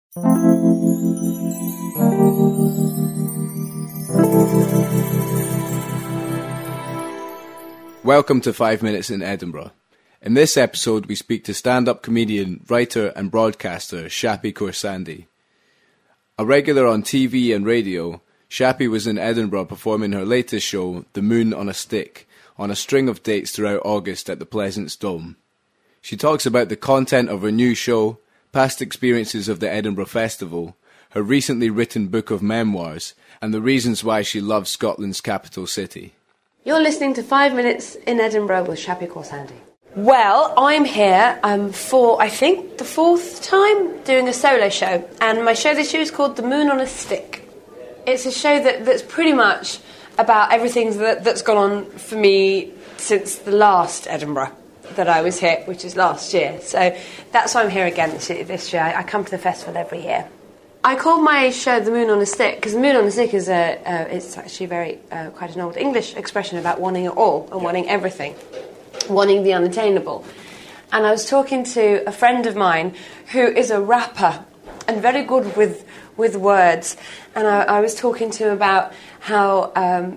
Welcome to 5 Minutes in Edinburgh. In this episode we speak to stand-up comedian, writer and broadcaster Shappi Khorsandi. A regular on TV and radio, Shappi was in Edinburgh performing her latest show, The Moon on a Stick, on a string of dates throughout August at the Pleasance Dome. She talks about the content of her new show, past experiences of the Edinburgh Festival, her recently written book of memoirs, and the reasons why she loves Scotland's capital city. You're listening to 5 Minutes in Edinburgh with Shappi Khorsandi. Well, I'm here for, I think, the fourth time doing a solo show. And my show this year is called The Moon on a Stick. It's a show that's pretty much about everything that's gone on for me since the last Edinburgh that I was here, which is last year. So that's why I'm here again this year. I come to the festival every year. I called my show The Moon on a Stick because the moon on a stick is it's actually quite an old English expression about wanting it all and wanting everything, wanting the unattainable. And I was talking to a friend of mine who is a rapper and very good with words, and I was talking to him about how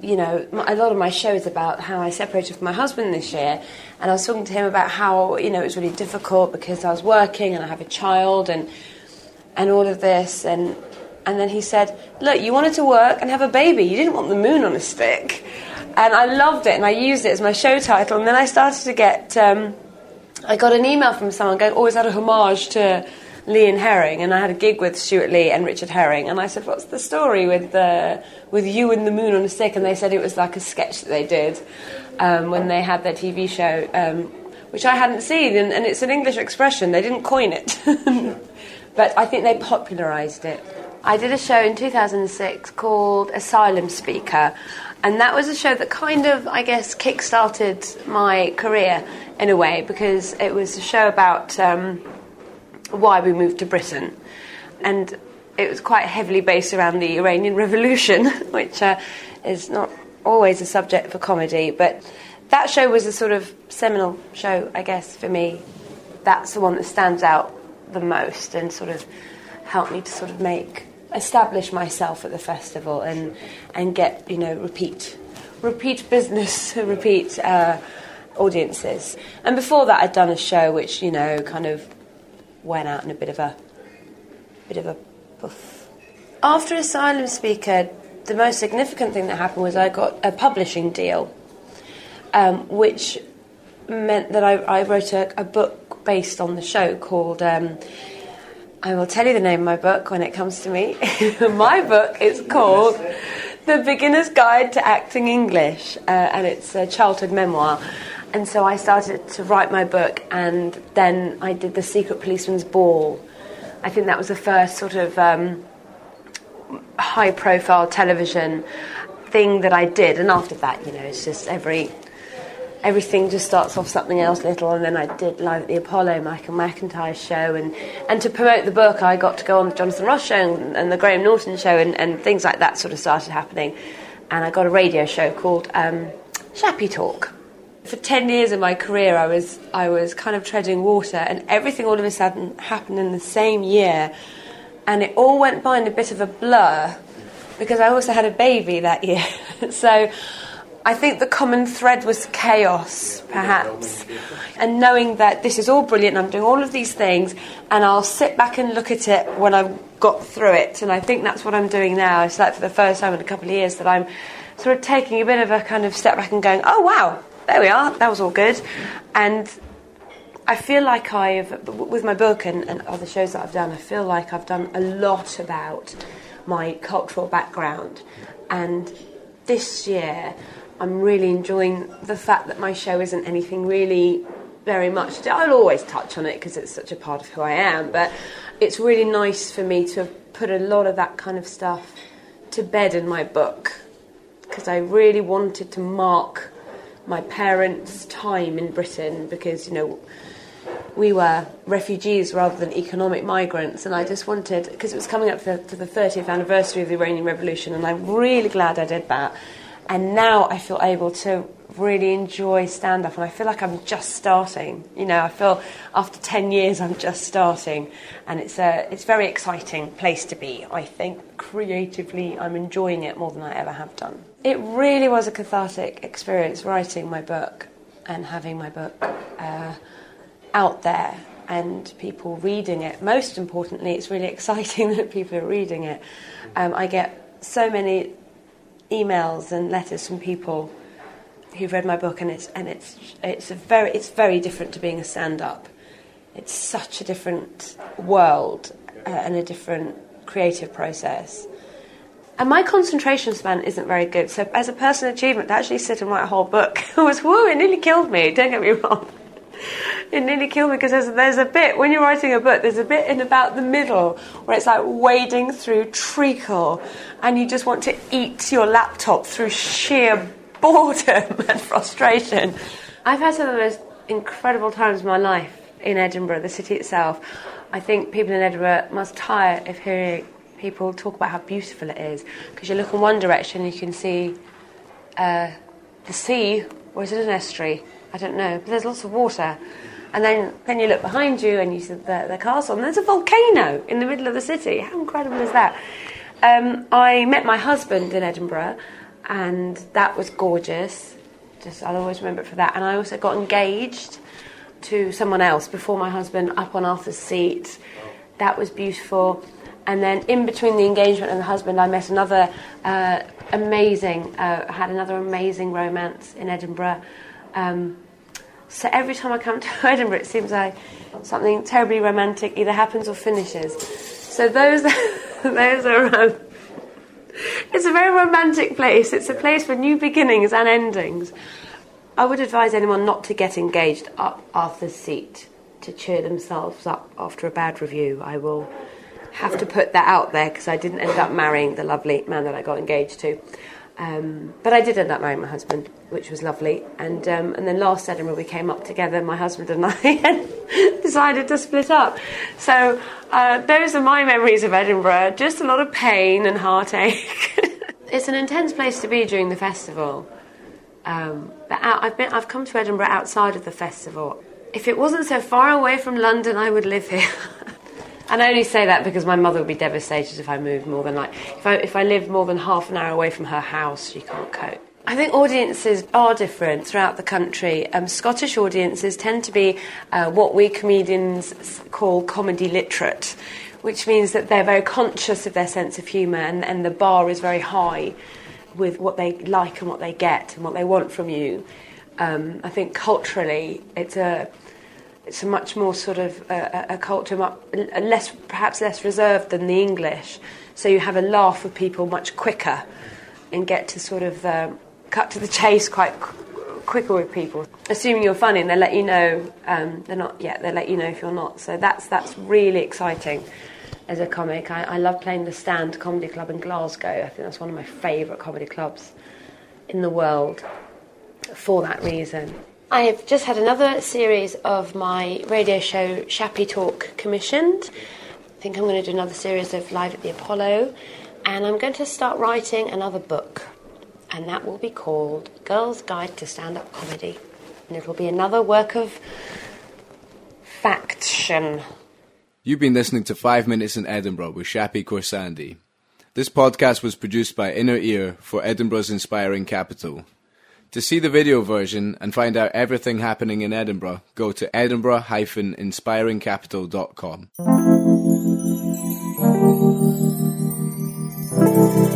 a lot of my show is about how I separated from my husband this year, and I was talking to him about how it was really difficult because I was working and I have a child and all of this, and then he said, look, you wanted to work and have a baby, you didn't want the moon on a stick. And I loved it, and I used it as my show title, and then I started to get I got an email from someone going, is that a homage to Lee and Herring? And I had a gig with Stuart Lee and Richard Herring, and I said, what's the story with you and the moon on a stick? And they said it was like a sketch that they did when they had their TV show, which I hadn't seen, and it's an English expression, they didn't coin it. But I think they popularised it. I did a show in 2006 called Asylum Speaker, and that was a show that kind of, I guess, kick-started my career in a way, because it was a show about why we moved to Britain. And it was quite heavily based around the Iranian Revolution, which is not always a subject for comedy, but that show was a sort of seminal show, I guess, for me. That's the one that stands out the most and sort of helped me to sort of establish myself at the festival and get repeat business, repeat audiences. And before that, I'd done a show which kind of went out in a bit of a puff. After Asylum Speaker, the most significant thing that happened was I got a publishing deal, which meant that I wrote a book based on the show called, I will tell you the name of my book when it comes to me. My book is called The Beginner's Guide to Acting English, and it's a childhood memoir. And so I started to write my book, and then I did The Secret Policeman's Ball. I think that was the first sort of high-profile television thing that I did. And after that, it's just everything just starts off something else little, and then I did Live at the Apollo, Michael McIntyre's show, and to promote the book I got to go on the Jonathan Ross show and the Graham Norton show, and things like that sort of started happening, and I got a radio show called Shappi Talk. For 10 years of my career I was kind of treading water, and everything all of a sudden happened in the same year, and it all went by in a bit of a blur because I also had a baby that year. So I think the common thread was chaos, perhaps, and knowing that this is all brilliant and I'm doing all of these things and I'll sit back and look at it when I've got through it, and I think that's what I'm doing now. It's like for the first time in a couple of years that I'm sort of taking a bit of a kind of step back and going, oh wow, there we are, that was all good. And I feel like with my book and other shows that I've done, I feel like I've done a lot about my cultural background, and this year I'm really enjoying the fact that my show isn't anything really very much. I'll always touch on it because it's such a part of who I am, but it's really nice for me to have put a lot of that kind of stuff to bed in my book, because I really wanted to mark my parents' time in Britain, because, we were refugees rather than economic migrants, and I just wanted, because it was coming up to the 30th anniversary of the Iranian Revolution, and I'm really glad I did that. And now I feel able to really enjoy stand-up, and I feel like I'm just starting. You know, I feel after 10 years I'm just starting, and it's a very exciting place to be. I think creatively I'm enjoying it more than I ever have done. It really was a cathartic experience writing my book and having my book out there and people reading it. Most importantly, it's really exciting that people are reading it. I get so many emails and letters from people who've read my book, and it's very different to being a stand-up. It's such a different world and a different creative process. And my concentration span isn't very good, so as a personal achievement, to actually sit and write a whole book it nearly killed me, don't get me wrong. It nearly killed me, because there's a bit, when you're writing a book, there's a bit in about the middle where it's like wading through treacle, and you just want to eat your laptop through sheer boredom and frustration. I've had some of the most incredible times of my life in Edinburgh, the city itself. I think people in Edinburgh must tire of hearing people talk about how beautiful it is, because you look in one direction, you can see the sea, or is it an estuary? I don't know, but there's lots of water. And then you look behind you and you see the castle, and there's a volcano in the middle of the city. How incredible is that? I met my husband in Edinburgh, and that was gorgeous. I'll always remember it for that. And I also got engaged to someone else before my husband, up on Arthur's Seat. That was beautiful. And then in between the engagement and the husband, I met another had another amazing romance in Edinburgh. So every time I come to Edinburgh, it seems like something terribly romantic either happens or finishes. So those are... It's a very romantic place. It's a place for new beginnings and endings. I would advise anyone not to get engaged up Arthur's Seat to cheer themselves up after a bad review. I will have to put that out there, because I didn't end up marrying the lovely man that I got engaged to. But I did end up marrying my husband, which was lovely. And then last Edinburgh we came up together, my husband and I, and decided to split up. So those are my memories of Edinburgh. Just a lot of pain and heartache. It's an intense place to be during the festival. But I've come to Edinburgh outside of the festival. If it wasn't so far away from London, I would live here. And I only say that because my mother would be devastated if I moved more than if I lived more than half an hour away from her house. She can't cope. I think audiences are different throughout the country. Scottish audiences tend to be what we comedians call comedy literate, which means that they're very conscious of their sense of humour, and the bar is very high with what they like and what they get and what they want from you. I think culturally it's a much more sort of a culture, perhaps less reserved than the English. So you have a laugh with people much quicker and get to sort of cut to the chase quite quicker with people. Assuming you're funny, and they let you know. They're not yet. They let you know if you're not. So that's really exciting as a comic. I love playing the Stand Comedy Club in Glasgow. I think that's one of my favourite comedy clubs in the world for that reason. I have just had another series of my radio show Shappy Talk commissioned. I think I'm going to do another series of Live at the Apollo, and I'm going to start writing another book, and that will be called Girl's Guide to Stand-Up Comedy, and it will be another work of faction. You've been listening to 5 Minutes in Edinburgh with Shappy Khorsandi. This podcast was produced by Inner Ear for Edinburgh's Inspiring Capital. To see the video version and find out everything happening in Edinburgh, go to edinburgh-inspiringcapital.com.